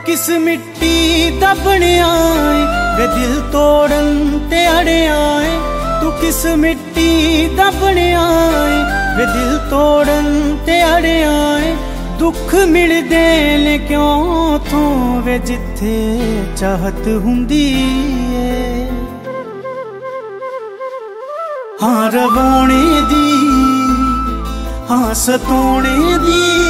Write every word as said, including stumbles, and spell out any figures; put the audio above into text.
किस मिट्टी दा बनिया है वे दिल तोड़न ते अड़िया है। तू किस मिट्टी दा बनिया है वे दिल तोड़न ते अड़िया है। दुख मिलदे ने क्यों तू वे जिथे चाहत हुंदी है। हाँ रवाने दी हाँ सताने दी